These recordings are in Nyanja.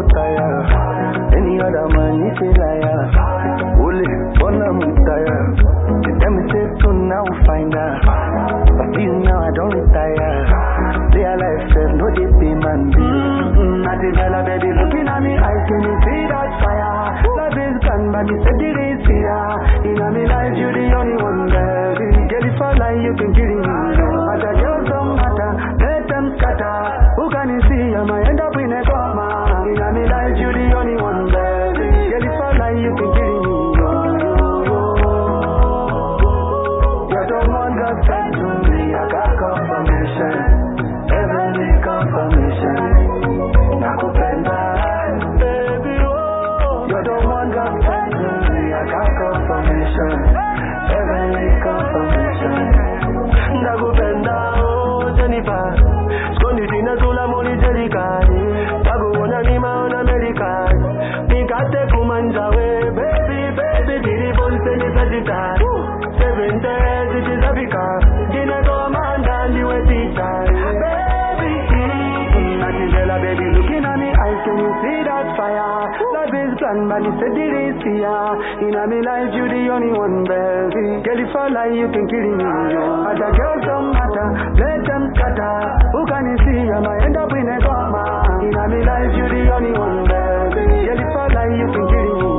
tire. Any other man is a liar. Only one of them tire. Let me say soon now find her. But still now I don't retire. Their life says no they pay man bill. Natijala baby looking at me eyes, can you see that fire? Love is gone but me said it is here. In a me life you the only one baby. Girl if I lie you can kill me. But I just don't matter, let them scatter. Who can you see I might end up in a coma. In a me life you the only one baby. Girl if I lie you can kill me. You're the one God sent to me, I got confirmation. Heavenly confirmation. Nakupenda, baby, oh. You're the one God sent to me, I got confirmation. Heavenly confirmation. Nakupenda, oh, Jennifer. Skondi tina sula moli jelikari. Taguona nima on America. Nikate kumanja we, baby, baby, beautiful semi Sagittarius. 7 days it is Africa. Dine commander and you a teacher. Baby, Natijela baby looking at me eyes, can you see that fire? Love is gone but it's a delicia. In a me life you the only one baby. Girl if I lie you can kill me. Other girls don't matter, let them scatter. Who can you see I might end up in a coma. In a me life you the only one baby. Girl if I lie you can kill me.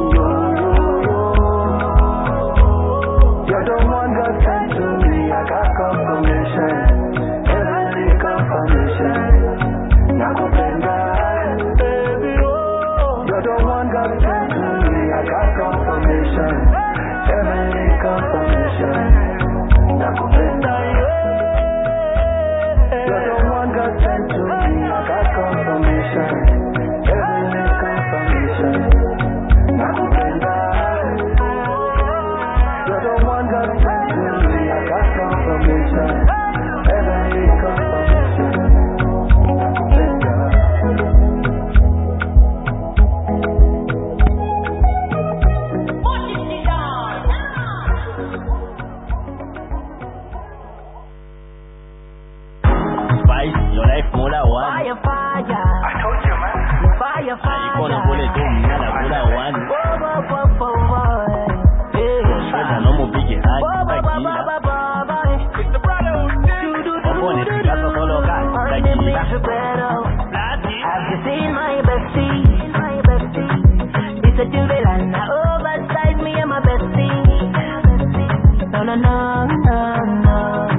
You're the one God sent to me, I got confirmation. Heavenly confirmation. Nakupenda, baby, oh. You're the one God sent to me, I got confirmation. Heavenly confirmation. Nakupenda, you're the one God sent to me, I got confirmation. Heavenly confirmation. Nakupenda. You're the one God sent to me, I got confirmation. Heavenly confirmation. Spice, your life Mula One. Fire, fire. I told you, man. Fire, fire. Icona Bullet Mula One. Shredder no more big hand. It's the brother. Opone Picasso solo gas. Have you seen my bestie? It's a juvenile, oversized me and my bestie. No.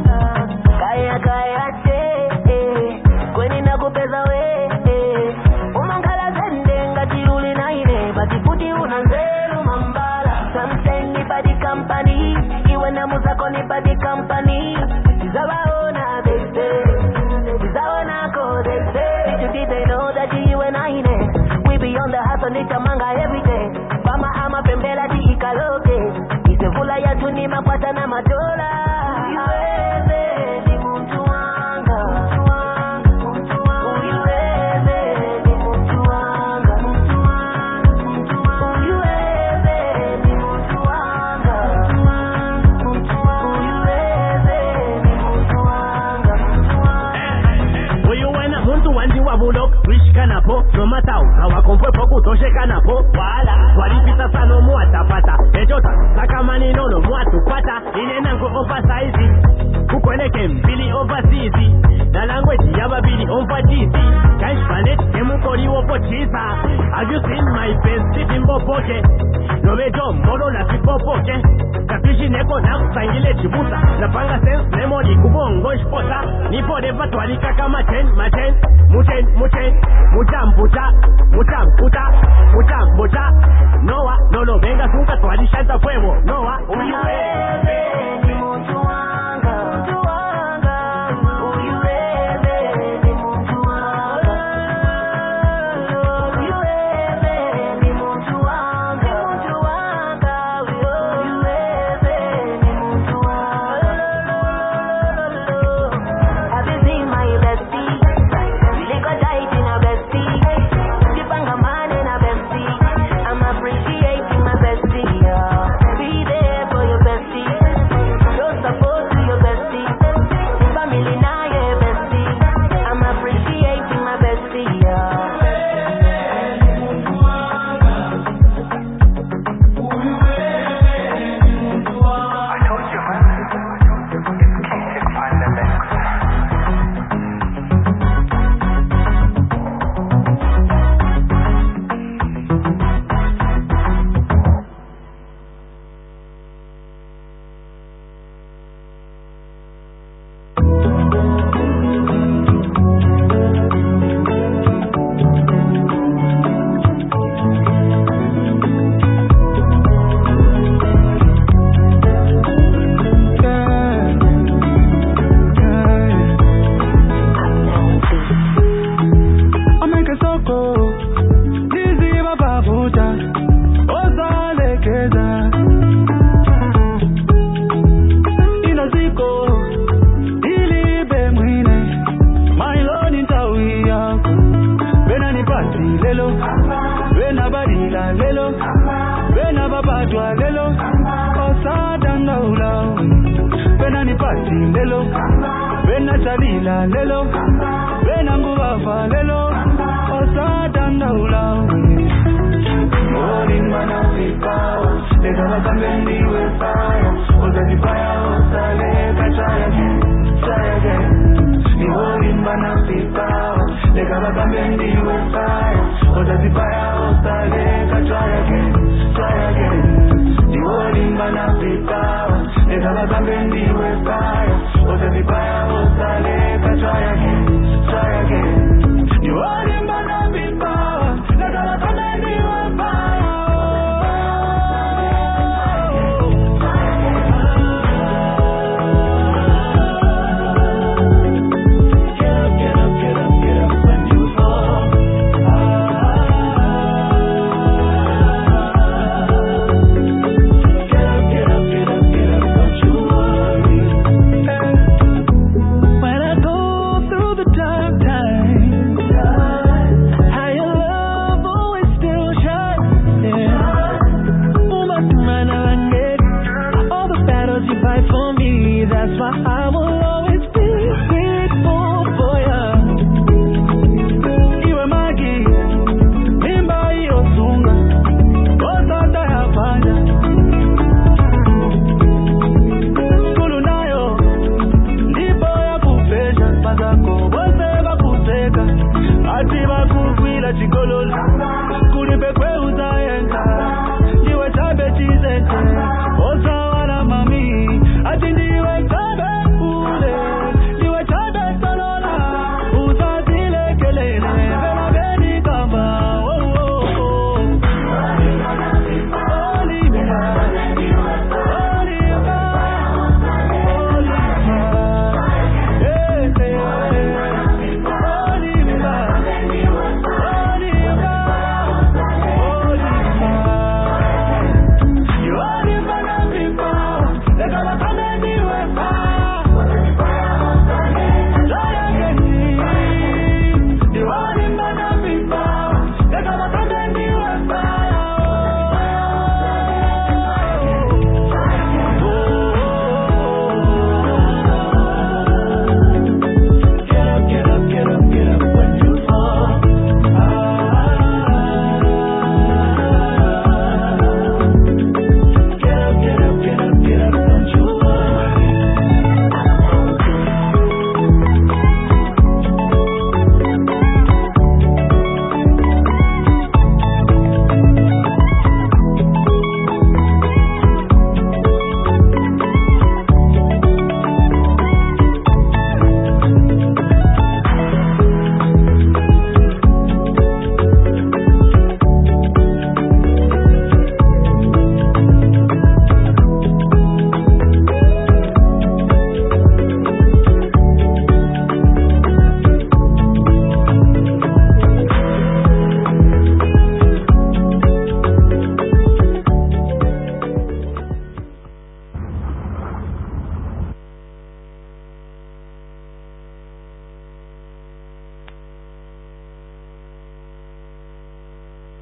Kaya che, kweni nakupeza we. Umangala zende ngati uli naine, bati kuti unanzeru mambala. Something ni body company, iwe na muzako ni body company. Tizawaona baby, tizawaona ko baby. Little did they know that you and I we be on the hustle nitamanga every day. Mama ama pembela di ikaloke, itevula ya tuni makwata na madola. No matter how komfwe poku tosheka napo wala walipita sana mwatapata ejota sakamani nono mwatupata inenango oversize kukweleke mbili overseas na language yababili omfajisi cash planet emukoli wopochisa. Have you seen my best timbo poke novejo molo na sipopoke kapishi neko na kusangile chibusa napanga sense memory kubongo shpota nipo deva twalika kama machen muchambuta Noah no venga sunka twalishanta fuego Noah uyuwe Have you seen my bestie? Really got tight in a bestie. kwatwa lelo osadandaula pena nipati lelo pena chalila lelo pena nguvafa lelo osadandaula